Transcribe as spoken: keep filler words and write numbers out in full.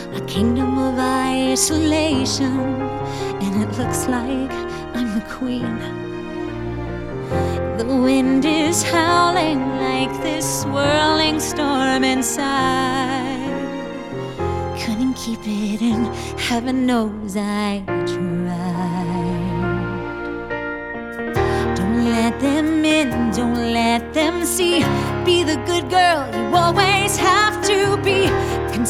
a kingdom of isolation, and it looks like I'm the queen. The wind is howling like this swirling storm inside. Couldn't keep it in, heaven knows I tried. Don't let them in, don't let them see. Be the good girl you always have to be.